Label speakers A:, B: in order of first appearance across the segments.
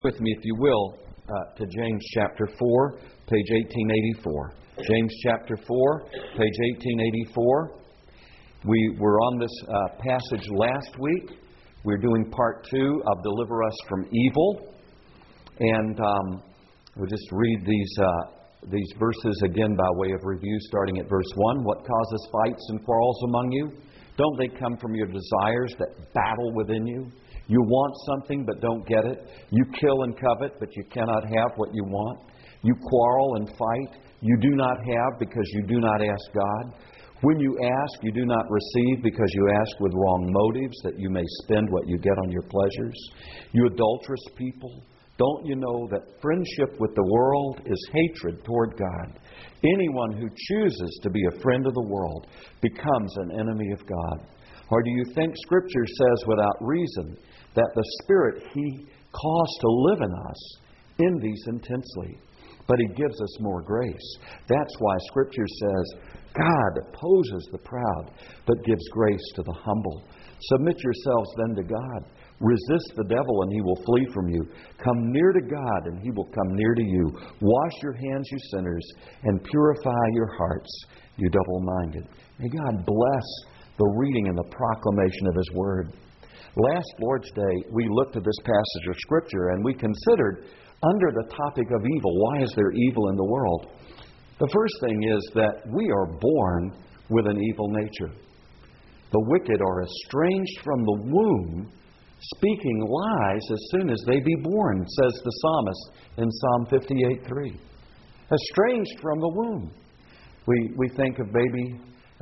A: With me, if you will, to James chapter 4, page 1884. James chapter 4, page 1884. We were on this passage last week. We're doing part 2 of Deliver Us from Evil. And we'll just read these verses again by way of review, starting at verse 1. What causes fights and quarrels among you? Don't they come from your desires that battle within you? You want something but don't get it. You kill and covet, but you cannot have what you want. You quarrel and fight. You do not have because you do not ask God. When you ask, you do not receive because you ask with wrong motives, that you may spend what you get on your pleasures. You adulterous people, don't you know that friendship with the world is hatred toward God? Anyone who chooses to be a friend of the world becomes an enemy of God. Or do you think Scripture says without reason that the Spirit He caused to live in us envies intensely, but He gives us more grace? That's why Scripture says, God opposes the proud, but gives grace to the humble. Submit yourselves then to God. Resist the devil and he will flee from you. Come near to God and He will come near to you. Wash your hands, you sinners, and purify your hearts, you double-minded. May God bless the reading and the proclamation of His Word. Last Lord's Day, we looked at this passage of Scripture and we considered under the topic of evil, why is there evil in the world? The first thing is that we are born with an evil nature. The wicked are estranged from the womb, speaking lies as soon as they be born, says the psalmist in Psalm 58:3. Estranged from the womb. We think of baby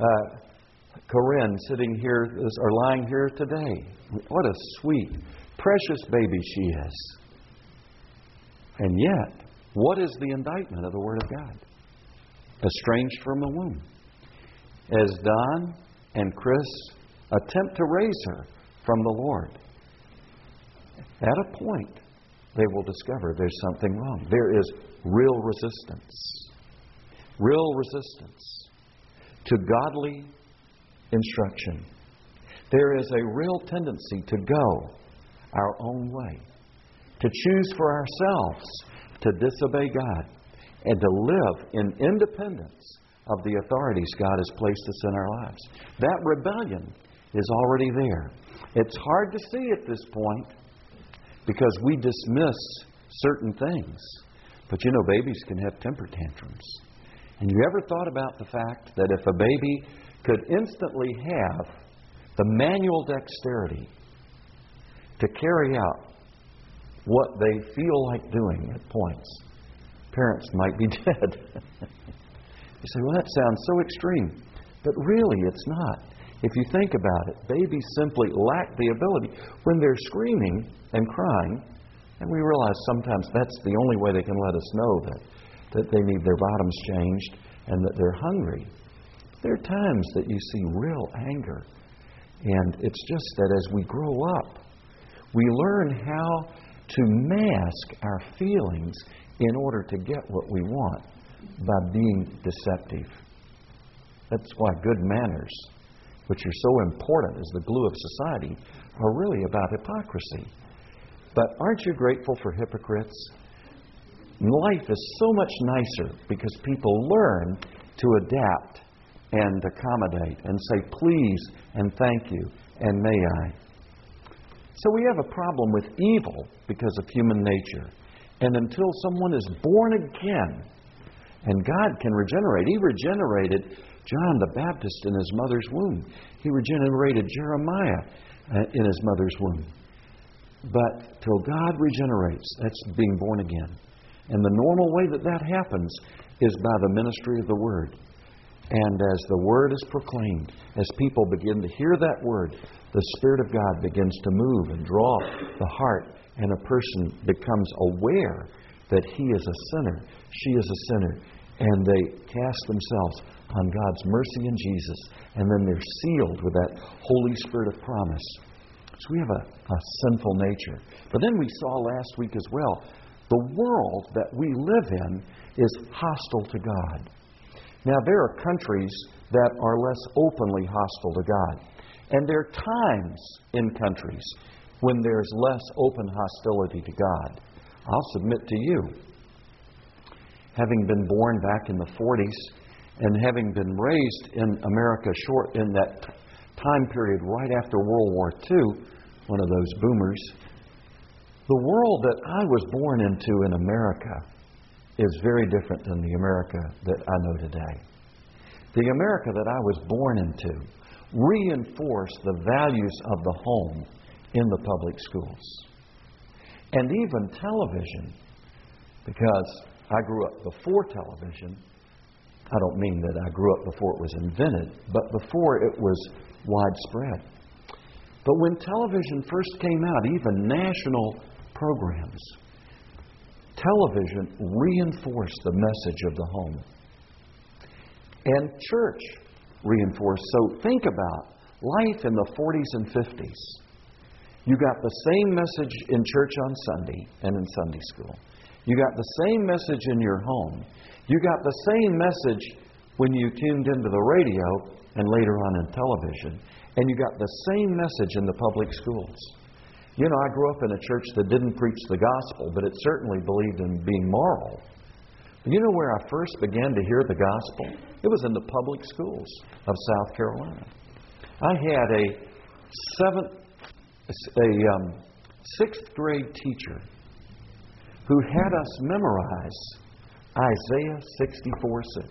A: Corinne sitting here or lying here today. What a sweet, precious baby she is. And yet, what is the indictment of the Word of God? Estranged from the womb. As Don and Chris attempt to raise her from the Lord, at a point, they will discover there's something wrong. There is real resistance. Real resistance to godly instruction. There is a real tendency to go our own way, to choose for ourselves, to disobey God, and to live in independence of the authorities God has placed us in our lives. That rebellion is already there. It's hard to see at this point because we dismiss certain things. But you know, babies can have temper tantrums. And you ever thought about the fact that if a baby could instantly have the manual dexterity to carry out what they feel like doing at points, parents might be dead. You say, well, that sounds so extreme. But really, it's not. If you think about it, babies simply lack the ability when they're screaming and crying, and we realize sometimes that's the only way they can let us know that they need their bottoms changed and that they're hungry. There are times that you see real anger. And it's just that as we grow up, we learn how to mask our feelings in order to get what we want by being deceptive. That's why good manners, which are so important as the glue of society, are really about hypocrisy. But aren't you grateful for hypocrites? Life is so much nicer because people learn to adapt and accommodate and say please and thank you and may I. So we have a problem with evil because of human nature. And until someone is born again, and God can regenerate. He regenerated John the Baptist in his mother's womb. He regenerated Jeremiah in his mother's womb. But till God regenerates, that's being born again. And the normal way that happens is by the ministry of the Word. And as the Word is proclaimed, as people begin to hear that Word, the Spirit of God begins to move and draw the heart, and a person becomes aware that he is a sinner, she is a sinner, and they cast themselves on God's mercy in Jesus, and then they're sealed with that Holy Spirit of promise. So we have a sinful nature. But then we saw last week as well, the world that we live in is hostile to God. Now, there are countries that are less openly hostile to God. And there are times in countries when there's less open hostility to God. I'll submit to you, having been born back in the 40s and having been raised in America in that time period right after World War II, one of those boomers, the world that I was born into in America is very different than the America that I know today. The America that I was born into reinforced the values of the home in the public schools. And even television, because I grew up before television. I don't mean that I grew up before it was invented, but before it was widespread. But when television first came out, even national programs, television reinforced the message of the home. And church reinforced. So think about life in the 40s and 50s. You got the same message in church on Sunday and in Sunday school. You got the same message in your home. You got the same message when you tuned into the radio and later on in television. And you got the same message in the public schools. You know, I grew up in a church that didn't preach the gospel, but it certainly believed in being moral. You know where I first began to hear the gospel? It was in the public schools of South Carolina. I had a sixth grade teacher who had us memorize Isaiah 64:6.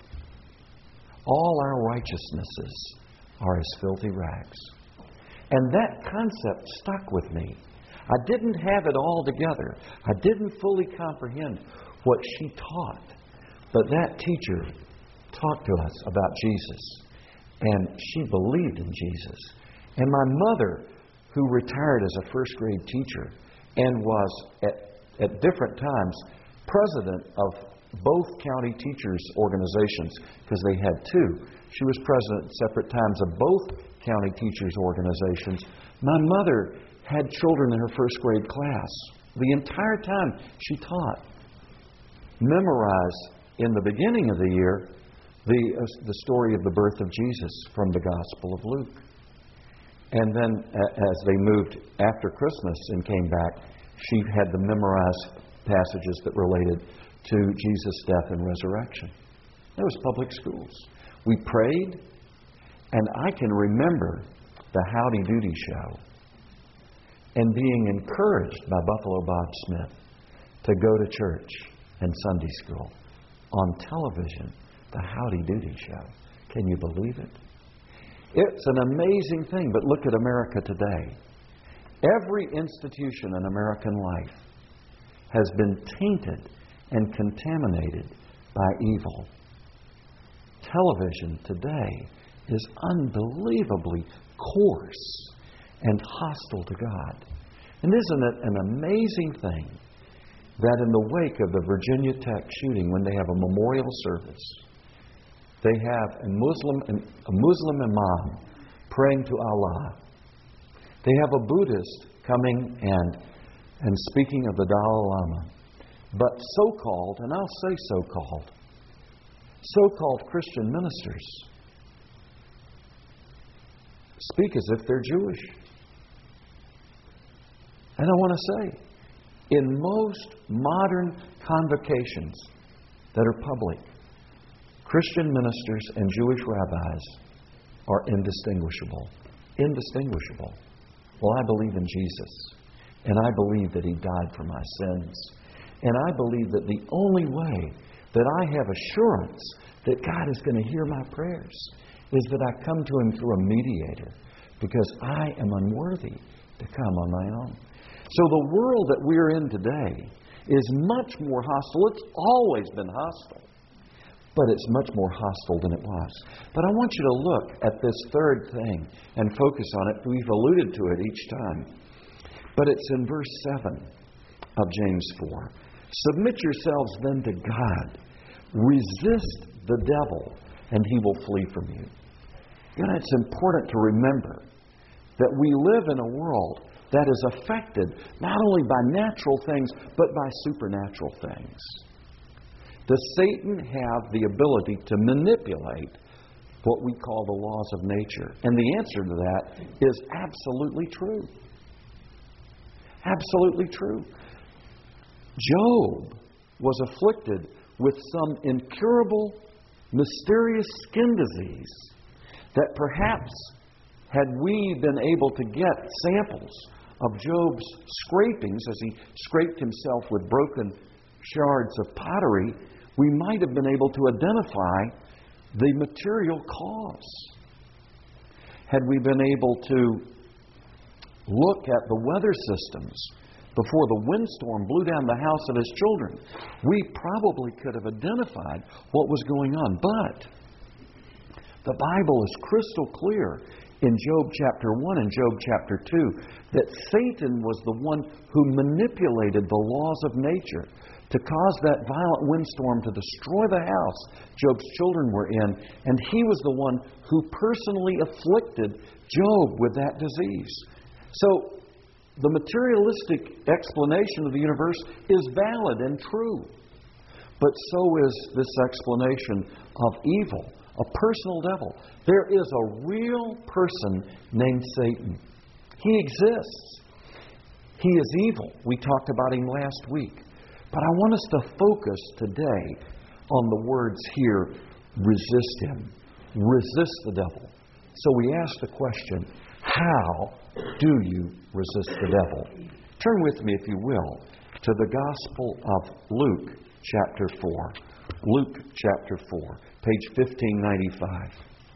A: All our righteousnesses are as filthy rags. And that concept stuck with me. I didn't have it all together. I didn't fully comprehend what she taught. But that teacher talked to us about Jesus. And she believed in Jesus. And my mother, who retired as a first grade teacher and was at different times president of both county teachers organizations, because they had two. She was president at separate times of both county teachers organizations. My mother had children in her first grade class. The entire time she taught, memorized in the beginning of the year the story of the birth of Jesus from the Gospel of Luke. And then as they moved after Christmas and came back, she had them memorize passages that related to Jesus' death and resurrection. That was public schools. We prayed, and I can remember the Howdy Doody show and being encouraged by Buffalo Bob Smith to go to church and Sunday school. On television, the Howdy Doody show. Can you believe it? It's an amazing thing, but look at America today. Every institution in American life has been tainted and contaminated by evil. Television today is unbelievably coarse and hostile to God. And isn't it an amazing thing that in the wake of the Virginia Tech shooting, when they have a memorial service, they have a Muslim imam praying to Allah. They have a Buddhist coming and speaking of the Dalai Lama. But so-called, and I'll say so-called Christian ministers speak as if they're Jewish. And I want to say, in most modern convocations that are public, Christian ministers and Jewish rabbis are indistinguishable. Indistinguishable. Well, I believe in Jesus, and I believe that He died for my sins. And I believe that the only way that I have assurance that God is going to hear my prayers is that I come to Him through a mediator, because I am unworthy to come on my own. So the world that we're in today is much more hostile. It's always been hostile, but it's much more hostile than it was. But I want you to look at this third thing and focus on it. We've alluded to it each time. But it's in verse 7 of James 4. Submit yourselves then to God. Resist the devil, and he will flee from you. You know, it's important to remember that we live in a world that is affected not only by natural things, but by supernatural things. Does Satan have the ability to manipulate what we call the laws of nature? And the answer to that is absolutely true. Absolutely true. Job was afflicted with some incurable, mysterious skin disease that perhaps, had we been able to get samples of Job's scrapings as he scraped himself with broken shards of pottery, we might have been able to identify the material cause. Had we been able to look at the weather systems before the windstorm blew down the house of his children, we probably could have identified what was going on. But the Bible is crystal clear in Job chapter 1 and Job chapter 2 that Satan was the one who manipulated the laws of nature to cause that violent windstorm to destroy the house Job's children were in, and he was the one who personally afflicted Job with that disease. So, the materialistic explanation of the universe is valid and true. But so is this explanation of evil, a personal devil. There is a real person named Satan. He exists. He is evil. We talked about him last week. But I want us to focus today on the words here, resist him. Resist the devil. So we ask the question, how do you resist the devil? Turn with me, if you will, to the Gospel of Luke, chapter 4. Luke, chapter 4, page 1595.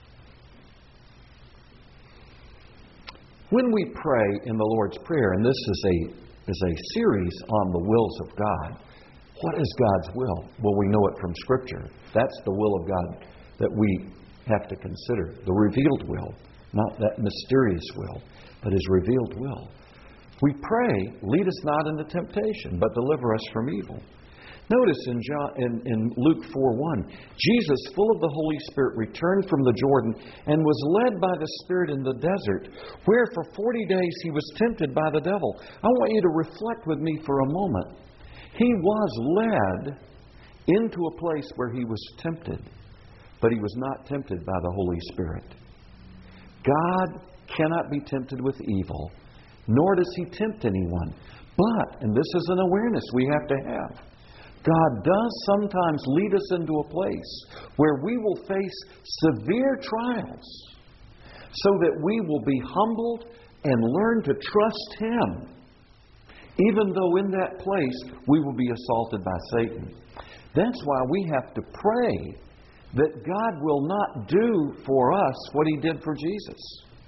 A: When we pray in the Lord's Prayer, and this is a series on the wills of God, what is God's will? Well, we know it from Scripture. That's the will of God that we have to consider, the revealed will, not that mysterious will, but His revealed will. We pray, lead us not into temptation, but deliver us from evil. Notice in Luke 4:1, Jesus, full of the Holy Spirit, returned from the Jordan and was led by the Spirit in the desert, where for 40 days He was tempted by the devil. I want you to reflect with me for a moment. He was led into a place where He was tempted, but He was not tempted by the Holy Spirit. God cannot be tempted with evil, nor does He tempt anyone. But, and this is an awareness we have to have, God does sometimes lead us into a place where we will face severe trials so that we will be humbled and learn to trust Him, even though in that place we will be assaulted by Satan. That's why we have to pray that God will not do for us what He did for Jesus.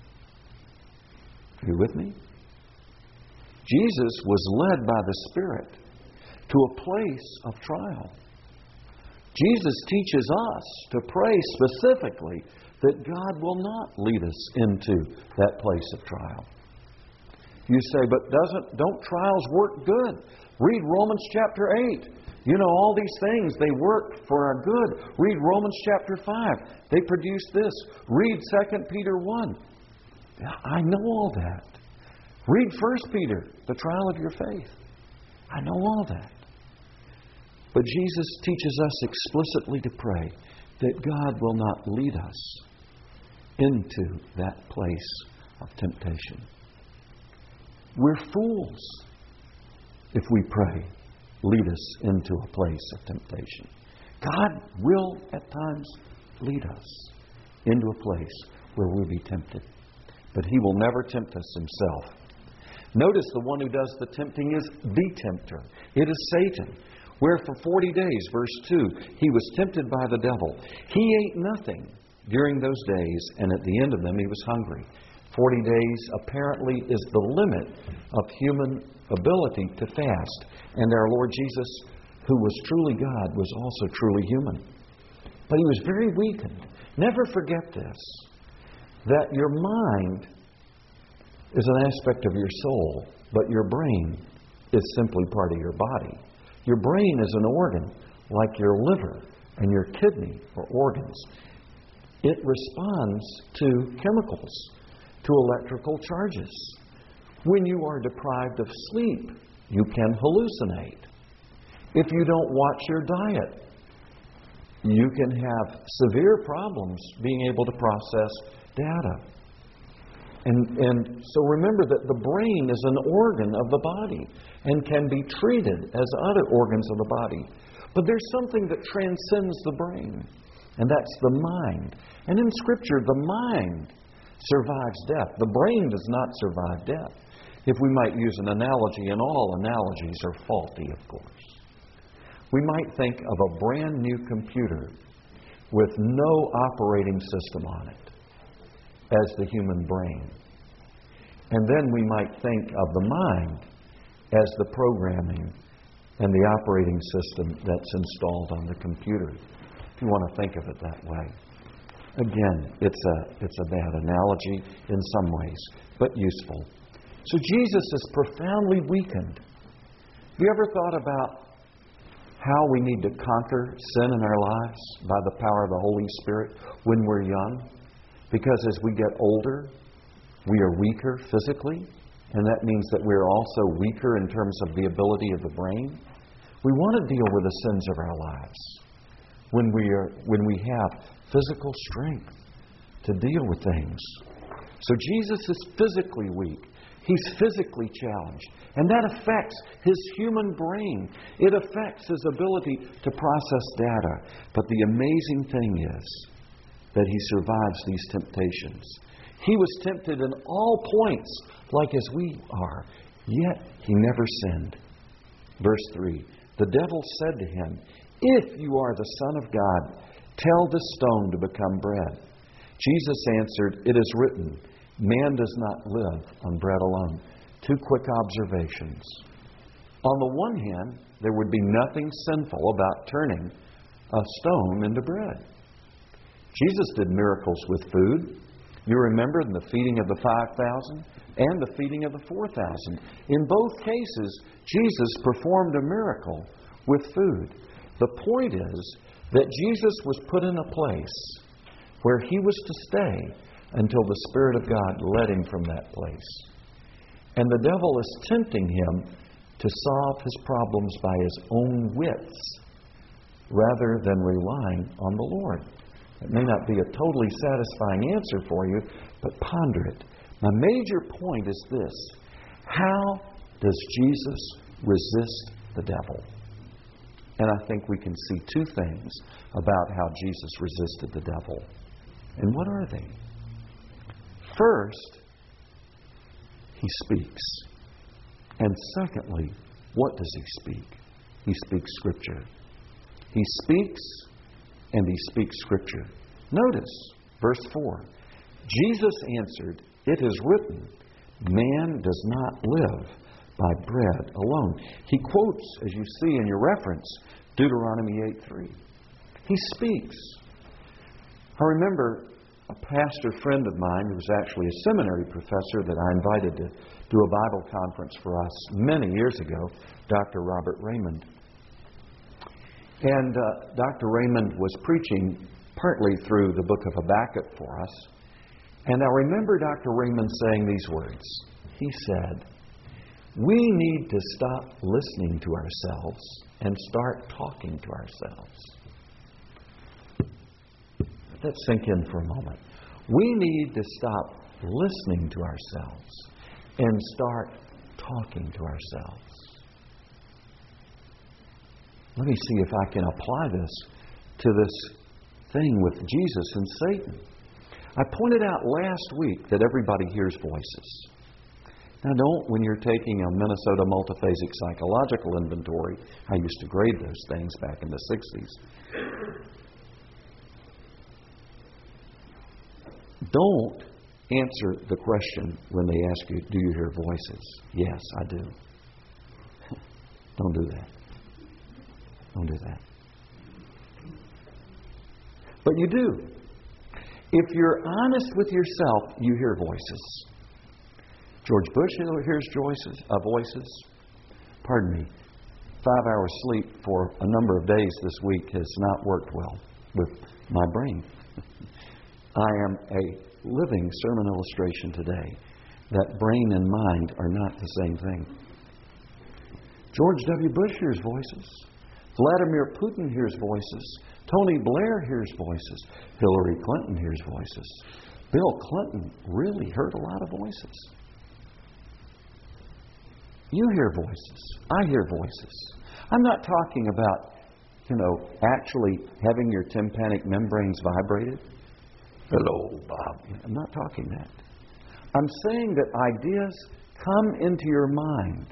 A: Are you with me? Jesus was led by the Spirit to a place of trial. Jesus teaches us to pray specifically that God will not lead us into that place of trial. You say, but don't trials work good? Read Romans chapter 8. You know, all these things, they work for our good. Read Romans chapter 5. They produce this. Read 2 Peter 1. I know all that. Read 1 Peter, the trial of your faith. I know all that. But Jesus teaches us explicitly to pray that God will not lead us into that place of temptation. We're fools if we pray, lead us into a place of temptation. God will at times lead us into a place where we'll be tempted. But He will never tempt us Himself. Notice the one who does the tempting is the tempter. It is Satan. Where for 40 days, verse 2, he was tempted by the devil. He ate nothing during those days, and at the end of them he was hungry. 40 days apparently is the limit of human ability to fast. And our Lord Jesus, who was truly God, was also truly human. But He was very weakened. Never forget this, that your mind is an aspect of your soul, but your brain is simply part of your body. Your brain is an organ, like your liver and your kidney or organs. It responds to chemicals, to electrical charges. When you are deprived of sleep, you can hallucinate. If you don't watch your diet, you can have severe problems being able to process data. And so remember that the brain is an organ of the body and can be treated as other organs of the body. But there's something that transcends the brain, and that's the mind. And in Scripture, the mind survives death. The brain does not survive death. If we might use an analogy, and all analogies are faulty, of course. We might think of a brand new computer with no operating system on it as the human brain. And then we might think of the mind as the programming and the operating system that's installed on the computer, if you want to think of it that way. Again, it's a bad analogy in some ways, but useful. So Jesus is profoundly weakened. Have you ever thought about how we need to conquer sin in our lives by the power of the Holy Spirit when we're young? Because as we get older, we are weaker physically, and that means that we're also weaker in terms of the ability of the brain. We want to deal with the sins of our lives when we have physical strength to deal with things. So Jesus is physically weak. He's physically challenged. And that affects his human brain. It affects his ability to process data. But the amazing thing is that he survives these temptations. He was tempted in all points, like as we are, yet he never sinned. Verse 3, the devil said to him, "If you are the Son of God, tell this stone to become bread." Jesus answered, "It is written, man does not live on bread alone." Two quick observations. On the one hand, there would be nothing sinful about turning a stone into bread. Jesus did miracles with food. You remember in the feeding of the 5,000 and the feeding of the 4,000. In both cases, Jesus performed a miracle with food. The point is that Jesus was put in a place where he was to stay until the Spirit of God led him from that place. And the devil is tempting him to solve his problems by his own wits rather than relying on the Lord. It may not be a totally satisfying answer for you, but ponder it. My major point is this: how does Jesus resist the devil? And I think we can see two things about how Jesus resisted the devil. And what are they? First, he speaks. And secondly, what does he speak? He speaks Scripture. He speaks, and he speaks Scripture. Notice, verse 4. Jesus answered, "It is written, man does not live by bread alone." He quotes, as you see in your reference, Deuteronomy 8:3. He speaks. I remember a pastor friend of mine who was actually a seminary professor that I invited to do a Bible conference for us many years ago, Dr. Robert Raymond. And Dr. Raymond was preaching partly through the book of Habakkuk for us. And I remember Dr. Raymond saying these words. He said, "We need to stop listening to ourselves and start talking to ourselves." Let that sink in for a moment. We need to stop listening to ourselves and start talking to ourselves. Let me see if I can apply this to this thing with Jesus and Satan. I pointed out last week that everybody hears voices. Now don't, when you're taking a Minnesota multiphasic psychological inventory, I used to grade those things back in the 60s. Don't answer the question when they ask you, "Do you hear voices?" "Yes, I do." Don't do that. Don't do that. But you do. If you're honest with yourself, you hear voices. George Bush hears voices. Pardon me. 5 hours sleep for a number of days this week has not worked well with my brain. I am a living sermon illustration today that brain and mind are not the same thing. George W. Bush hears voices. Vladimir Putin hears voices. Tony Blair hears voices. Hillary Clinton hears voices. Bill Clinton really heard a lot of voices. You hear voices. I hear voices. I'm not talking about, actually having your tympanic membranes vibrated. Hello, Bob. I'm not talking that. I'm saying that ideas come into your mind.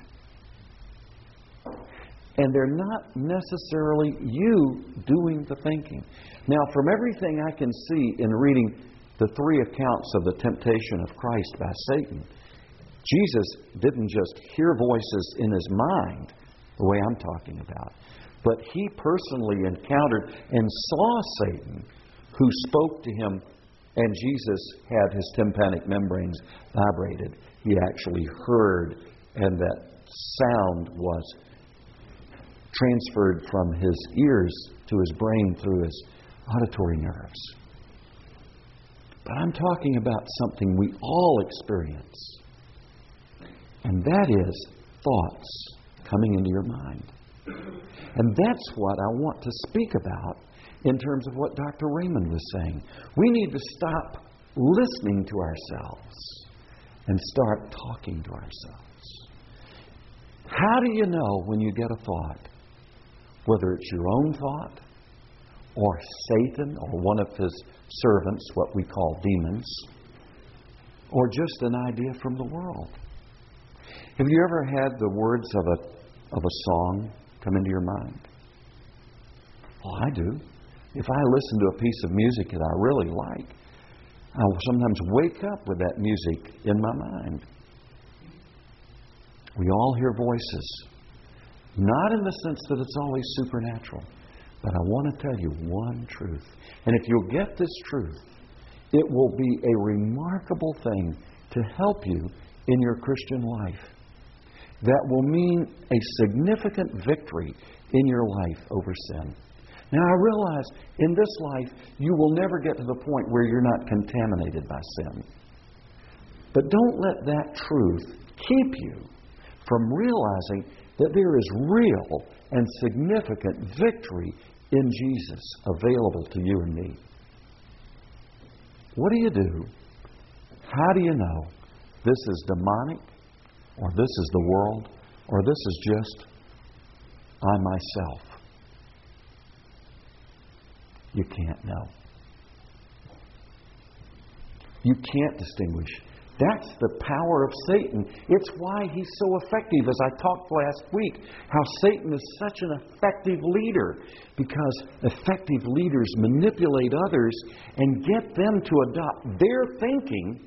A: And they're not necessarily you doing the thinking. Now, from everything I can see in reading the 3 accounts of the temptation of Christ by Satan, Jesus didn't just hear voices in His mind, the way I'm talking about, but He personally encountered and saw Satan, who spoke to Him, and Jesus had His tympanic membranes vibrated. He actually heard, and that sound was transferred from His ears to His brain through His auditory nerves. But I'm talking about something we all experience. And that is thoughts coming into your mind. And that's what I want to speak about in terms of what Dr. Raymond was saying. We need to stop listening to ourselves and start talking to ourselves. How do you know when you get a thought? Whether it's your own thought, or Satan, or one of his servants, what we call demons, or just an idea from the world. Have you ever had the words of a song come into your mind? Oh, I do. If I listen to a piece of music that I really like, I will sometimes wake up with that music in my mind. We all hear voices. Not in the sense that it's always supernatural. But I want to tell you one truth. And if you'll get this truth, it will be a remarkable thing to help you in your Christian life. That will mean a significant victory in your life over sin. Now, I realize in this life, you will never get to the point where you're not contaminated by sin. But don't let that truth keep you from realizing that there is real and significant victory in Jesus available to you and me. What do you do? How do you know this is demonic, or this is the world, or this is just I myself? You can't know. You can't distinguish. That's the power of Satan. It's why he's so effective. As I talked last week, how Satan is such an effective leader. Because effective leaders manipulate others and get them to adopt their thinking,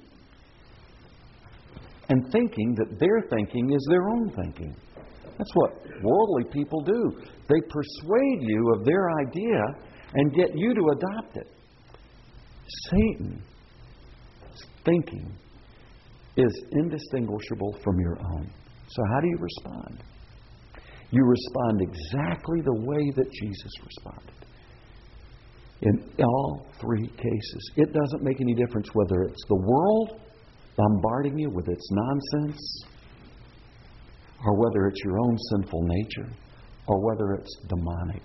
A: and thinking that their thinking is their own thinking. That's what worldly people do. They persuade you of their idea and get you to adopt it. Satan's thinking is indistinguishable from your own. So how do you respond? You respond exactly the way that Jesus responded. In all 3 cases. It doesn't make any difference whether it's the world bombarding you with its nonsense, or whether it's your own sinful nature, or whether it's demonic.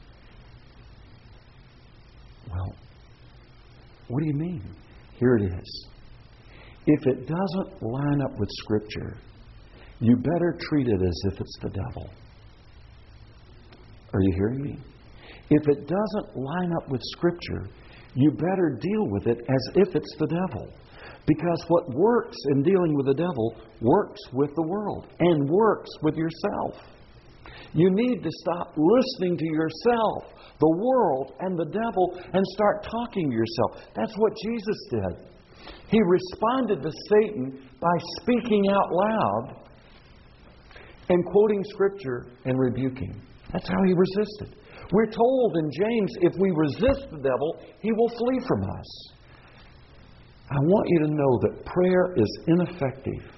A: Well, what do you mean? Here it is. If it doesn't line up with Scripture, you better treat it as if it's the devil. Are you hearing me? If it doesn't line up with Scripture, you better deal with it as if it's the devil. Because what works in dealing with the devil works with the world and works with yourself. You need to stop listening to yourself, the world, and the devil, and start talking to yourself. That's what Jesus did. He responded to Satan by speaking out loud and quoting Scripture and rebuking. That's how he resisted. We're told in James, if we resist the devil, he will flee from us. I want you to know that prayer is ineffective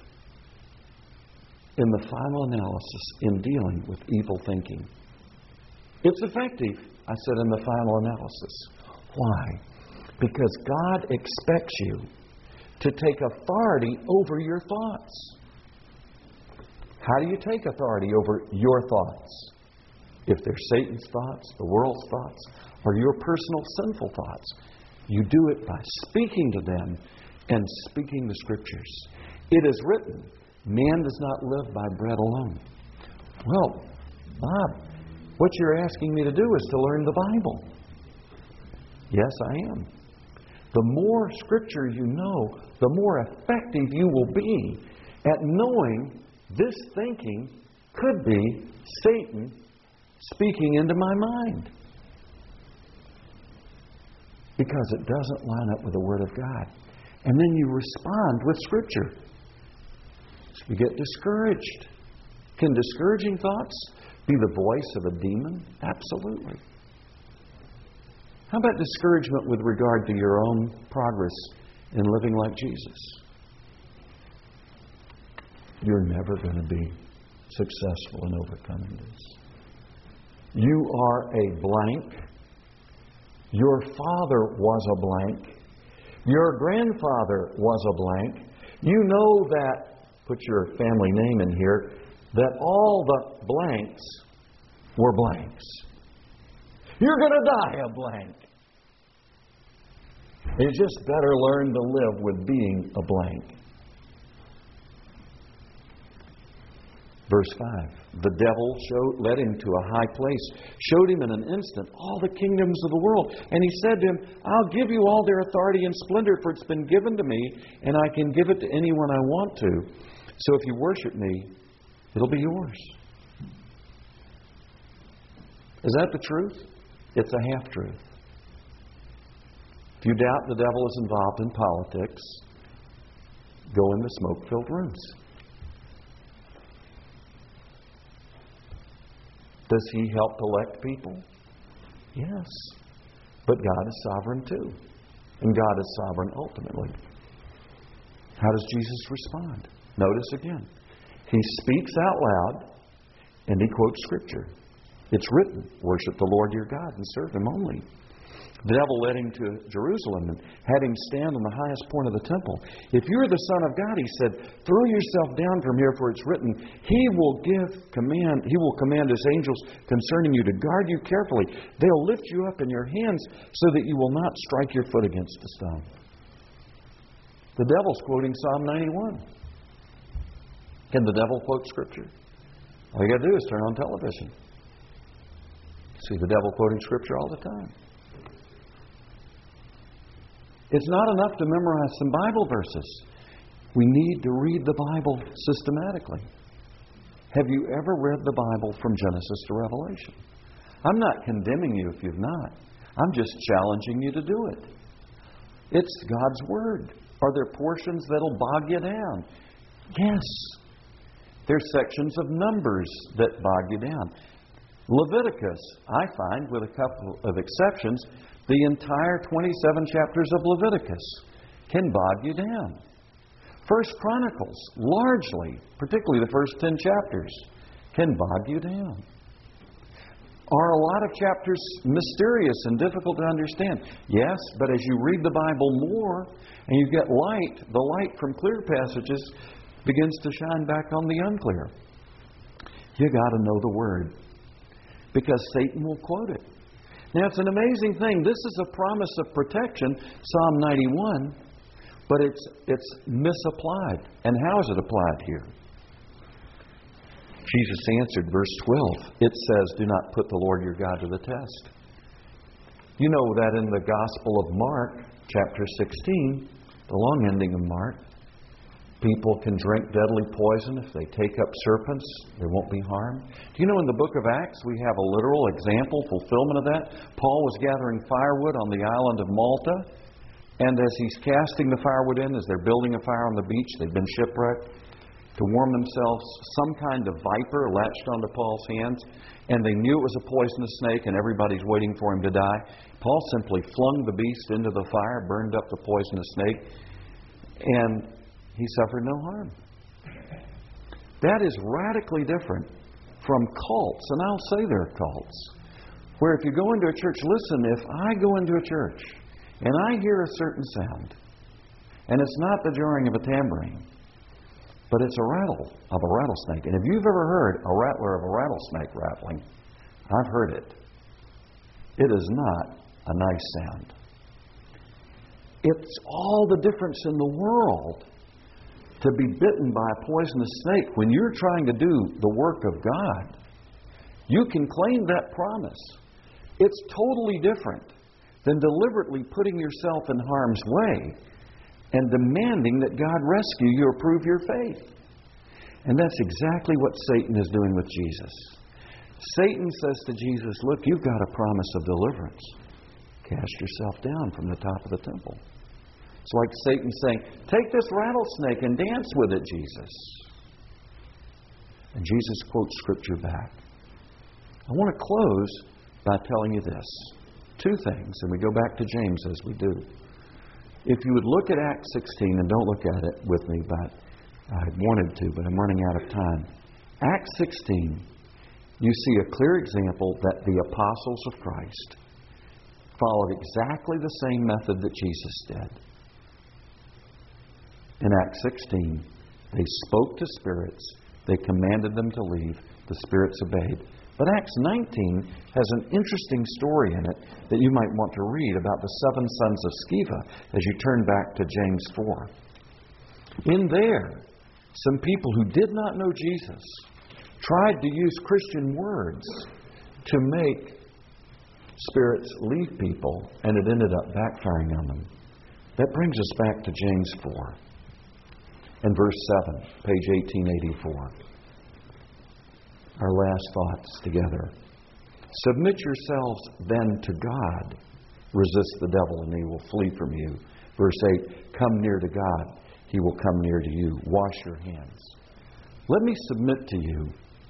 A: in the final analysis in dealing with evil thinking. It's effective, I said, in the final analysis. Why? Because God expects you to take authority over your thoughts. How do you take authority over your thoughts? If they're Satan's thoughts, the world's thoughts, or your personal sinful thoughts, you do it by speaking to them and speaking the Scriptures. It is written, man does not live by bread alone. Well, Bob, what you're asking me to do is to learn the Bible. Yes, I am. The more Scripture you know, the more effective you will be at knowing this thinking could be Satan speaking into my mind. Because it doesn't line up with the Word of God. And then you respond with Scripture. So you get discouraged. Can discouraging thoughts be the voice of a demon? Absolutely. How about discouragement with regard to your own progress in living like Jesus? You're never going to be successful in overcoming this. You are a blank. Your father was a blank. Your grandfather was a blank. You know that, put your family name in here, that all the blanks were blanks. You're going to die a blank. You just better learn to live with being a blank. Verse 5. The devil led him to a high place, showed him in an instant all the kingdoms of the world. And he said to him, I'll give you all their authority and splendor, for it's been given to me, and I can give it to anyone I want to. So if you worship me, it'll be yours. Is that the truth? It's a half-truth. If you doubt the devil is involved in politics, go in the smoke-filled rooms. Does he help elect people? Yes. But God is sovereign too. And God is sovereign ultimately. How does Jesus respond? Notice again. He speaks out loud and he quotes Scripture. It's written, worship the Lord your God and serve Him only. The devil led him to Jerusalem and had him stand on the highest point of the temple. If you're the Son of God, he said, throw yourself down from here, for it's written, He will command His angels concerning you to guard you carefully. They'll lift you up in your hands so that you will not strike your foot against a stone. The devil's quoting Psalm 91. Can the devil quote Scripture? All you got to do is turn on television. See the devil quoting Scripture all the time. It's not enough to memorize some Bible verses. We need to read the Bible systematically. Have you ever read the Bible from Genesis to Revelation? I'm not condemning you if you've not. I'm just challenging you to do it. It's God's Word. Are there portions that'll bog you down? Yes. There's sections of Numbers that bog you down. Leviticus, I find, with a couple of exceptions, the entire 27 chapters of Leviticus can bog you down. First Chronicles, largely, particularly the first 10 chapters, can bog you down. Are a lot of chapters mysterious and difficult to understand? Yes, but as you read the Bible more and you get light, the light from clear passages begins to shine back on the unclear. You got to know the Word, because Satan will quote it. Now, it's an amazing thing. This is a promise of protection, Psalm 91, but it's misapplied. And how is it applied here? Jesus answered, verse 12. It says, do not put the Lord your God to the test. You know that in the Gospel of Mark, chapter 16, the long ending of Mark, people can drink deadly poison. If they take up serpents, they won't be harmed. Do you know in the book of Acts we have a literal example, fulfillment of that? Paul was gathering firewood on the island of Malta. And as he's casting the firewood in, as they're building a fire on the beach, they've been shipwrecked, to warm themselves, some kind of viper latched onto Paul's hands. And they knew it was a poisonous snake and everybody's waiting for him to die. Paul simply flung the beast into the fire, burned up the poisonous snake, and he suffered no harm. That is radically different from cults, and I'll say they're cults, where if you go into a church, listen, if I go into a church and I hear a certain sound, and it's not the jarring of a tambourine, but it's a rattle of a rattlesnake. And if you've ever heard a rattler of a rattlesnake rattling, I've heard it. It is not a nice sound. It's all the difference in the world to be bitten by a poisonous snake when you're trying to do the work of God. You can claim that promise. It's totally different than deliberately putting yourself in harm's way and demanding that God rescue you or prove your faith. And that's exactly what Satan is doing with Jesus. Satan says to Jesus, look, you've got a promise of deliverance. Cast yourself down from the top of the temple. It's like Satan saying, take this rattlesnake and dance with it, Jesus. And Jesus quotes Scripture back. I want to close by telling you this. Two things, and we go back to James as we do. If you would look at Acts 16, and don't look at it with me, but I wanted to, but I'm running out of time. Acts 16, you see a clear example that the apostles of Christ followed exactly the same method that Jesus did. In Acts 16, they spoke to spirits. They commanded them to leave. The spirits obeyed. But Acts 19 has an interesting story in it that you might want to read about the 7 sons of Sceva as you turn back to James 4. In there, some people who did not know Jesus tried to use Christian words to make spirits leave people, and it ended up backfiring on them. That brings us back to James 4 and verse 7, page 1884. Our last thoughts together. Submit yourselves then to God. Resist the devil and he will flee from you. Verse 8, come near to God. He will come near to you. Wash your hands. Let me submit to you.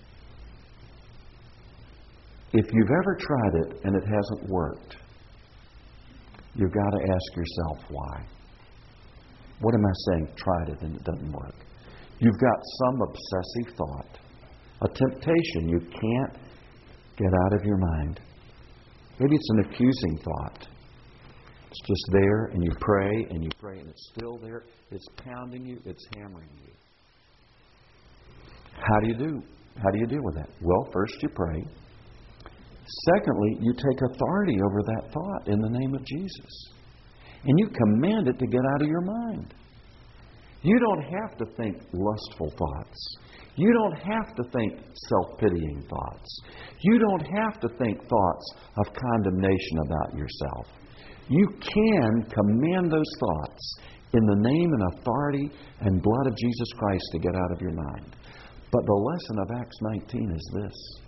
A: If you've ever tried it and it hasn't worked, you've got to ask yourself why. What am I saying? Tried it and it doesn't work. You've got some obsessive thought. A temptation you can't get out of your mind. Maybe it's an accusing thought. It's just there, and you pray, and and it's still there. It's pounding you. It's hammering you. How do you deal with that? Well, first you pray. Secondly, you take authority over that thought in the name of Jesus. And you command it to get out of your mind. You don't have to think lustful thoughts. You don't have to think self-pitying thoughts. You don't have to think thoughts of condemnation about yourself. You can command those thoughts in the name and authority and blood of Jesus Christ to get out of your mind. But the lesson of Acts 19 is this.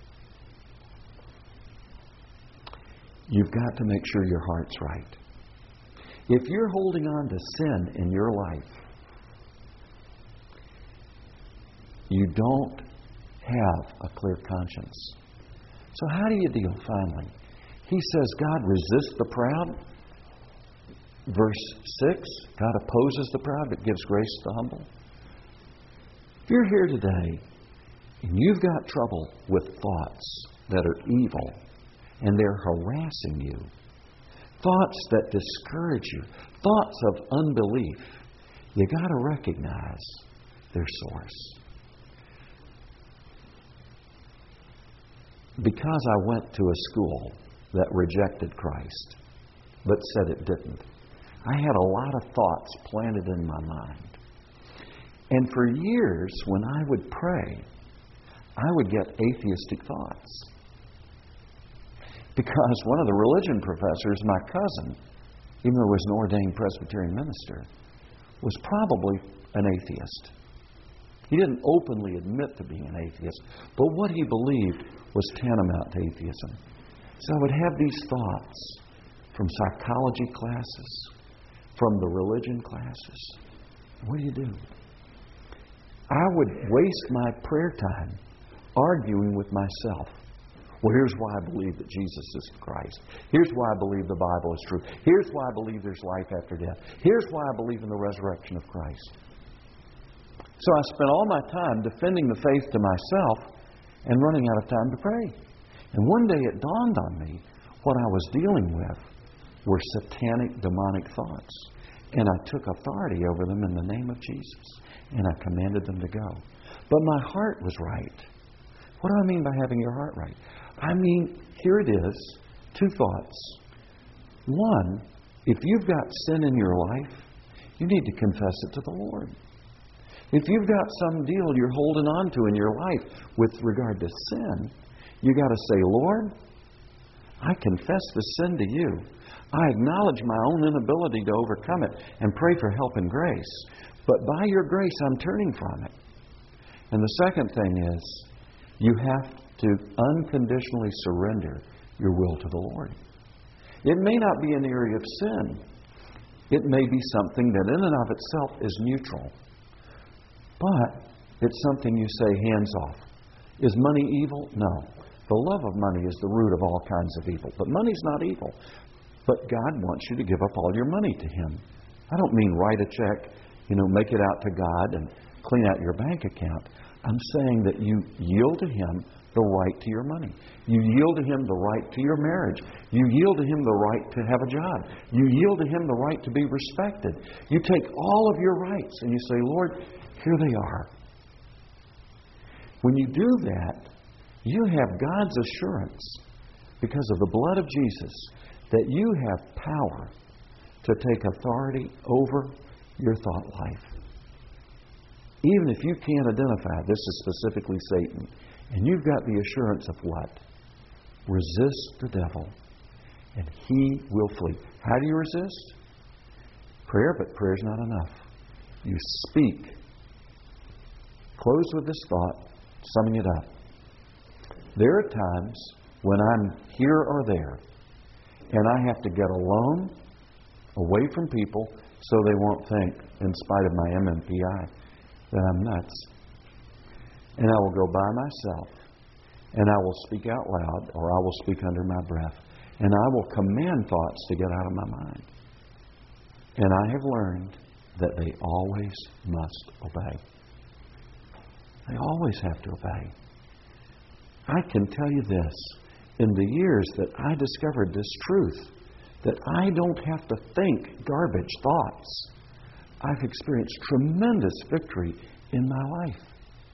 A: You've got to make sure your heart's right. If you're holding on to sin in your life, you don't have a clear conscience. So how do you deal finally? He says God resists the proud. Verse 6, God opposes the proud but gives grace to the humble. If you're here today and you've got trouble with thoughts that are evil and they're harassing you, thoughts that discourage you, thoughts of unbelief, you got to recognize their source. Because I went to a school that rejected Christ, but said it didn't, I had a lot of thoughts planted in my mind. And for years, when I would pray, I would get atheistic thoughts. Because one of the religion professors, my cousin, even though he was an ordained Presbyterian minister, was probably an atheist. He didn't openly admit to being an atheist, but what he believed was tantamount to atheism. So I would have these thoughts from psychology classes, from the religion classes. What do? I would waste my prayer time arguing with myself. Well, here's why I believe that Jesus is Christ. Here's why I believe the Bible is true. Here's why I believe there's life after death. Here's why I believe in the resurrection of Christ. So I spent all my time defending the faith to myself and running out of time to pray. And one day it dawned on me what I was dealing with were satanic, demonic thoughts. And I took authority over them in the name of Jesus. And I commanded them to go. But my heart was right. What do I mean by having your heart right? I mean, here it is, 2 thoughts. One, I If you've got sin in your life, you need to confess it to the Lord. If you've got some deal you're holding on to in your life with regard to sin, you got to say, Lord, I confess the sin to you. I acknowledge my own inability to overcome it and pray for help and grace. But by your grace, I'm turning from it. And the second thing is, you have to unconditionally surrender your will to the Lord. It may not be an area of sin. It may be something that in and of itself is neutral. But it's something you say, hands off. Is money evil? No. The love of money is the root of all kinds of evil. But money's not evil. But God wants you to give up all your money to Him. I don't mean write a check, make it out to God and clean out your bank account. I'm saying that you yield to Him the right to your money. You yield to Him the right to your marriage. You yield to Him the right to have a job. You yield to Him the right to be respected. You take all of your rights and you say, Lord, here they are. When you do that, you have God's assurance, because of the blood of Jesus, that you have power to take authority over your thought life. Even if you can't identify this is specifically Satan, and you've got the assurance of what? Resist the devil, and he will flee. How do you resist? Prayer, but prayer's not enough. You speak. Close with this thought, summing it up. There are times when I'm here or there, and I have to get alone, away from people, so they won't think, in spite of my MMPI, that I'm nuts. And I will go by myself, and I will speak out loud, or I will speak under my breath, and I will command thoughts to get out of my mind. And I have learned that they always must obey. They always have to obey. I can tell you this, in the years that I discovered this truth, that I don't have to think garbage thoughts, I've experienced tremendous victory in my life.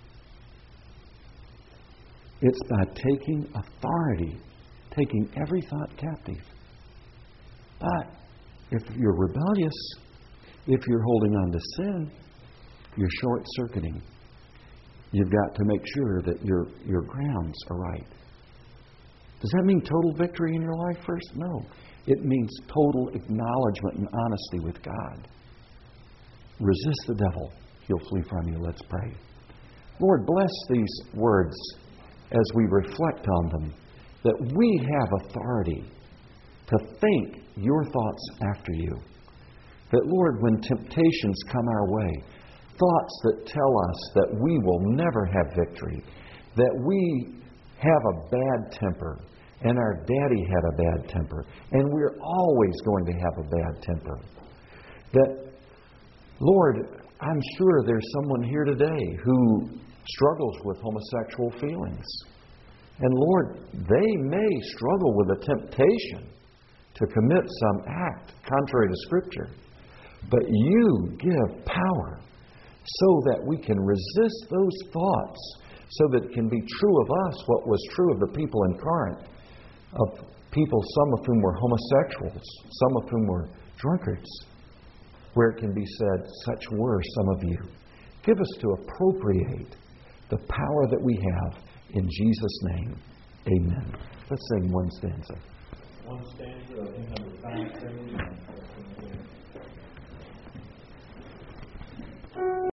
A: It's by taking authority, taking every thought captive. But if you're rebellious, if you're holding on to sin, you're short-circuiting. You've got to make sure that your grounds are right. Does that mean total victory in your life first? No. It means total acknowledgement and honesty with God. Resist the devil. He'll flee from you. Let's pray. Lord, bless these words as we reflect on them, that we have authority to think your thoughts after you. That, Lord, when temptations come our way, thoughts that tell us that we will never have victory, that we have a bad temper, and our daddy had a bad temper, and we're always going to have a bad temper. That, Lord, I'm sure there's someone here today who struggles with homosexual feelings. And Lord, they may struggle with a temptation to commit some act contrary to Scripture. But you give power so that we can resist those thoughts, so that it can be true of us what was true of the people in Corinth, of people, some of whom were homosexuals, some of whom were drunkards, where it can be said, such were some of you. Give us to appropriate the power that we have in Jesus' name. Amen. Let's sing one stanza.
B: One stanza of hymn number 579.